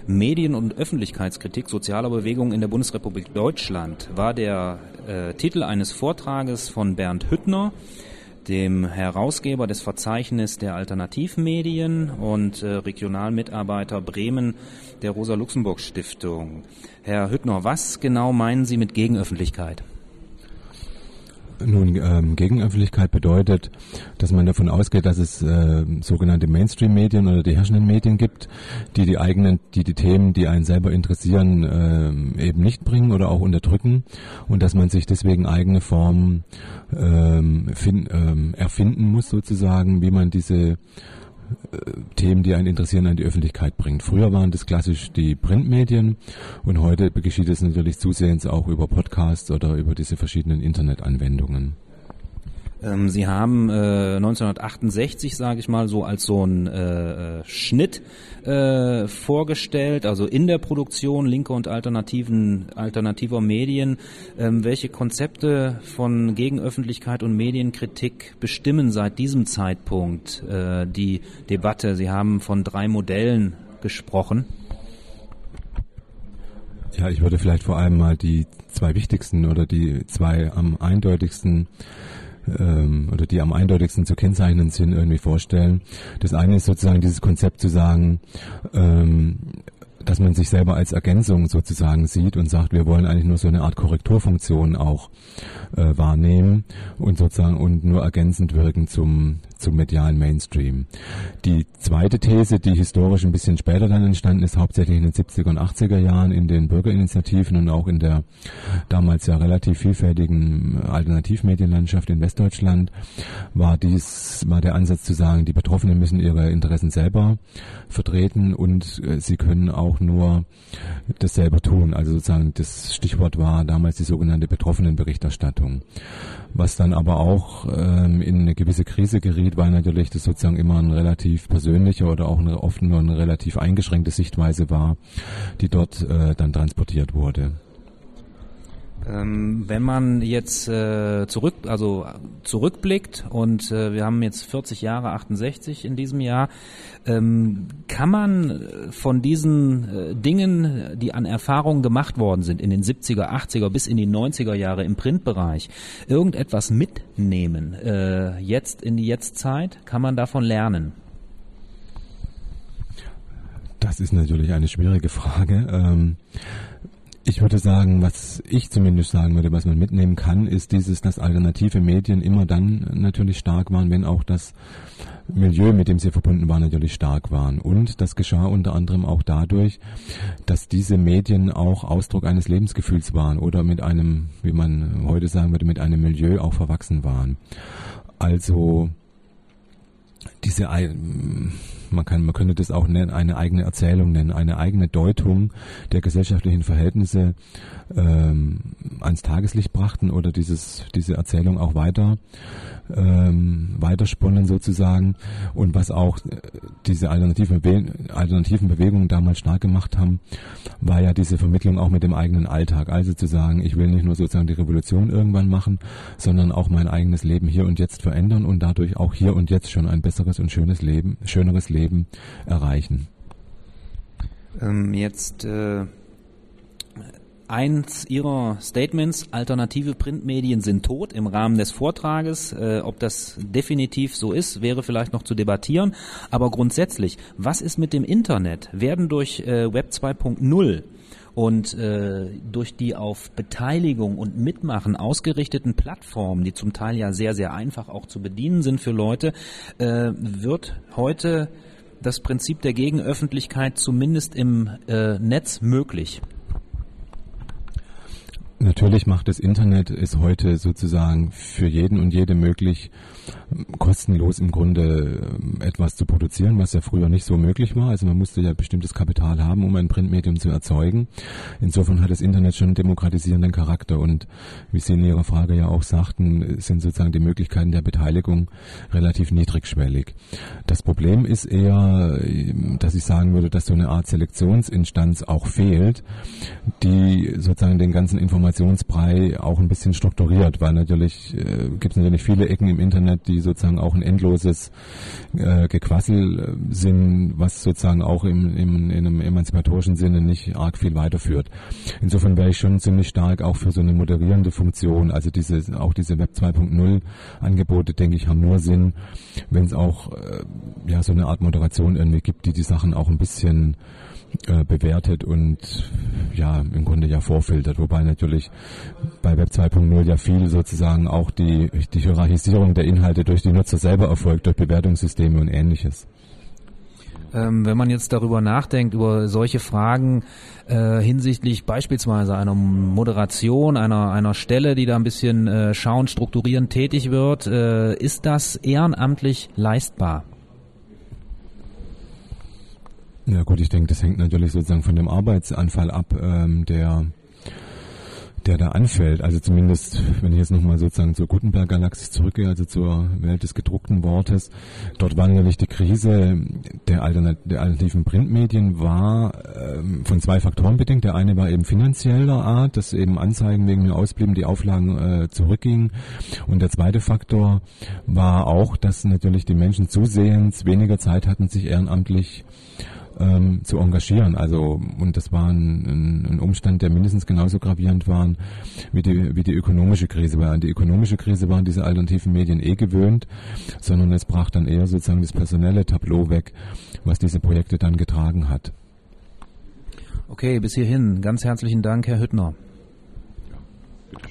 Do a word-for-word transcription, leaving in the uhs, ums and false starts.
Medien- und Öffentlichkeitskritik sozialer Bewegungen in der Bundesrepublik Deutschland war der äh, Titel eines Vortrages von Bernd Hüttner, dem Herausgeber des Verzeichnisses der Alternativmedien und äh, Regionalmitarbeiter Bremen der Rosa-Luxemburg-Stiftung. Herr Hüttner, was genau meinen Sie mit Gegenöffentlichkeit? Nun, ähm, Gegenöffentlichkeit bedeutet, dass man davon ausgeht, dass es äh, sogenannte Mainstream-Medien oder die herrschenden Medien gibt, die die eigenen, die die Themen, die einen selber interessieren, äh, eben nicht bringen oder auch unterdrücken, und dass man sich deswegen eigene Formen ähm, fin- ähm, erfinden muss, sozusagen, wie man diese Themen, die einen interessieren, an die Öffentlichkeit bringt. Früher waren das klassisch die Printmedien, und heute geschieht es natürlich zusehends auch über Podcasts oder über diese verschiedenen Internetanwendungen. Ähm, Sie haben äh, neunzehnhundertachtundsechzig, sage ich mal, so als so ein äh, Schnitt äh, vorgestellt, also in der Produktion linker und alternativen alternativer Medien. Ähm, welche Konzepte von Gegenöffentlichkeit und Medienkritik bestimmen seit diesem Zeitpunkt äh, die Debatte? Sie haben von drei Modellen gesprochen. Ja, ich würde vielleicht vor allem mal die zwei wichtigsten oder die zwei am eindeutigsten oder die am eindeutigsten zu kennzeichnen sind, irgendwie vorstellen. Das eine ist sozusagen dieses Konzept zu sagen, ähm, dass man sich selber als Ergänzung sozusagen sieht und sagt, wir wollen eigentlich nur so eine Art Korrekturfunktion auch äh, wahrnehmen und sozusagen und nur ergänzend wirken zum zum medialen Mainstream. Die zweite These, die historisch ein bisschen später dann entstanden ist, hauptsächlich in den siebziger und achtziger Jahren in den Bürgerinitiativen und auch in der damals ja relativ vielfältigen Alternativmedienlandschaft in Westdeutschland, war dies, war der Ansatz zu sagen, die Betroffenen müssen ihre Interessen selber vertreten und äh, sie können auch nur das selber tun. Also sozusagen das Stichwort war damals die sogenannte Betroffenenberichterstattung. Was dann aber auch ähm, in eine gewisse Krise geriet, weil natürlich das sozusagen immer ein relativ persönlicher oder auch eine, oft nur eine relativ eingeschränkte Sichtweise war, die dort äh, dann transportiert wurde. Ähm, wenn man jetzt äh, zurück, also zurückblickt und äh, wir haben jetzt vierzig Jahre, achtundsechzig in diesem Jahr, ähm, kann man von diesen äh, Dingen, die an Erfahrungen gemacht worden sind in den siebziger, achtziger bis in die neunziger Jahre im Printbereich, irgendetwas mitnehmen, äh, jetzt in die Jetztzeit? Kann man davon lernen? Das ist natürlich eine schwierige Frage. Ähm, Ich würde sagen, was ich zumindest sagen würde, was man mitnehmen kann, ist dieses, dass alternative Medien immer dann natürlich stark waren, wenn auch das Milieu, mit dem sie verbunden waren, natürlich stark waren. Und das geschah unter anderem auch dadurch, dass diese Medien auch Ausdruck eines Lebensgefühls waren oder mit einem, wie man heute sagen würde, mit einem Milieu auch verwachsen waren. Also diese, man kann, man könnte das auch nennen, eine eigene Erzählung nennen, eine eigene Deutung der gesellschaftlichen Verhältnisse ähm, ans Tageslicht brachten oder dieses, diese Erzählung auch weiter ähm, weitersponnen sozusagen. Und was auch äh, diese alternativen, Bewe- alternativen Bewegungen damals stark gemacht haben, war ja diese Vermittlung auch mit dem eigenen Alltag. Also zu sagen, ich will nicht nur sozusagen die Revolution irgendwann machen, sondern auch mein eigenes Leben hier und jetzt verändern und dadurch auch hier und jetzt schon ein besseres und schönes Leben, schöneres Leben erreichen. Ähm, jetzt äh Eins Ihrer Statements, alternative Printmedien sind tot, im Rahmen des Vortrages. Äh, ob das definitiv so ist, wäre vielleicht noch zu debattieren. Aber grundsätzlich, was ist mit dem Internet? Werden durch äh, Web zwei Punkt null und äh, durch die auf Beteiligung und Mitmachen ausgerichteten Plattformen, die zum Teil ja sehr, sehr einfach auch zu bedienen sind für Leute, äh, wird heute das Prinzip der Gegenöffentlichkeit zumindest im äh, Netz möglich? Natürlich macht das Internet es heute sozusagen für jeden und jede möglich, kostenlos im Grunde etwas zu produzieren, was ja früher nicht so möglich war. Also man musste ja bestimmtes Kapital haben, um ein Printmedium zu erzeugen. Insofern hat das Internet schon einen demokratisierenden Charakter und wie Sie in Ihrer Frage ja auch sagten, sind sozusagen die Möglichkeiten der Beteiligung relativ niedrigschwellig. Das Problem ist eher, dass ich sagen würde, dass so eine Art Selektionsinstanz auch fehlt, die sozusagen den ganzen Informationsbrei auch ein bisschen strukturiert, weil natürlich äh, gibt es natürlich viele Ecken im Internet, die die sozusagen auch ein endloses äh, Gequassel äh, sind, was sozusagen auch im, im, in einem emanzipatorischen Sinne nicht arg viel weiterführt. Insofern wäre ich schon ziemlich stark auch für so eine moderierende Funktion. Also diese auch diese Web zwei Punkt null Angebote, denke ich, haben nur Sinn, wenn es auch äh, ja so eine Art Moderation irgendwie gibt, die die Sachen auch ein bisschen äh, bewertet und ja im Grunde ja vorfiltert. Wobei natürlich bei Web zwei Punkt null ja viel sozusagen auch die, die Hierarchisierung der Inhalte durch die Nutzer selber erfolgt, durch Bewertungssysteme und Ähnliches. Ähm, wenn man jetzt darüber nachdenkt, über solche Fragen äh, hinsichtlich beispielsweise einer Moderation, einer einer Stelle, die da ein bisschen äh, schauend, strukturierend tätig wird, äh, ist das ehrenamtlich leistbar? Ja gut, ich denke, das hängt natürlich sozusagen von dem Arbeitsanfall ab, ähm, der der da anfällt. Also zumindest, wenn ich jetzt nochmal sozusagen zur Gutenberg-Galaxis zurückgehe, also zur Welt des gedruckten Wortes, dort war natürlich die Krise der, Alternat- der alternativen Printmedien war ähm, von zwei Faktoren bedingt. Der eine war eben finanzieller Art, dass eben Anzeigen wegen mir ausblieben, die Auflagen äh, zurückgingen. Und der zweite Faktor war auch, dass natürlich die Menschen zusehends weniger Zeit hatten, sich ehrenamtlich Ähm, zu engagieren. Also und das war ein, ein, ein Umstand, der mindestens genauso gravierend war wie die, wie die ökonomische Krise. Weil an die ökonomische Krise waren diese alternativen Medien eh gewöhnt, sondern es brach dann eher sozusagen das personelle Tableau weg, was diese Projekte dann getragen hat. Okay, bis hierhin. Ganz herzlichen Dank, Herr Hüttner.